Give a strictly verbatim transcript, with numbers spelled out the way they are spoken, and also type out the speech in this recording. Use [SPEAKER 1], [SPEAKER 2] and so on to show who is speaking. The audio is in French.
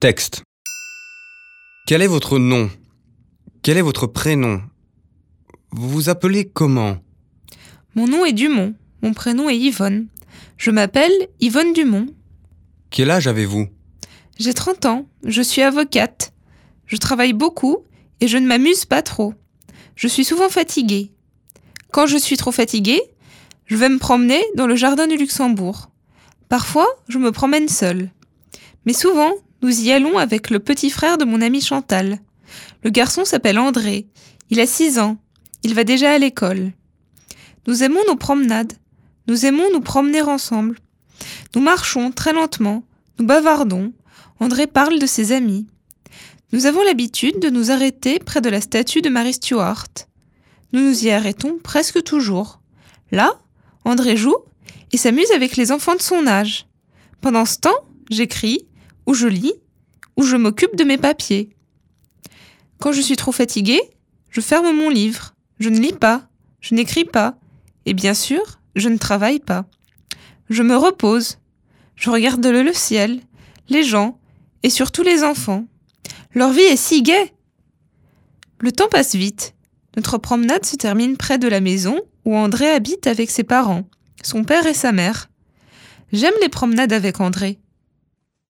[SPEAKER 1] Texte. Quel est votre nom? Quel est votre prénom? Vous vous appelez comment?
[SPEAKER 2] Mon nom est Dumont, mon prénom est Yvonne. Je m'appelle Yvonne Dumont.
[SPEAKER 1] Quel âge avez-vous?
[SPEAKER 2] J'ai trente ans, je suis avocate. Je travaille beaucoup et je ne m'amuse pas trop. Je suis souvent fatiguée. Quand je suis trop fatiguée, je vais me promener dans le jardin du Luxembourg. Parfois, je me promène seule. Mais souvent, nous y allons avec le petit frère de mon amie Chantal. Le garçon s'appelle André. Il a six ans. Il va déjà à l'école. Nous aimons nos promenades. Nous aimons nous promener ensemble. Nous marchons très lentement. Nous bavardons. André parle de ses amis. Nous avons l'habitude de nous arrêter près de la statue de Mary Stuart. Nous nous y arrêtons presque toujours. Là, André joue et s'amuse avec les enfants de son âge. Pendant ce temps, j'écris, ou je lis, ou je m'occupe de mes papiers. Quand je suis trop fatiguée, je ferme mon livre. Je ne lis pas, je n'écris pas, et bien sûr, je ne travaille pas. Je me repose. Je regarde le, le ciel, les gens, et surtout les enfants. Leur vie est si gaie. Le temps passe vite. Notre promenade se termine près de la maison où André habite avec ses parents, son père et sa mère. J'aime les promenades avec André.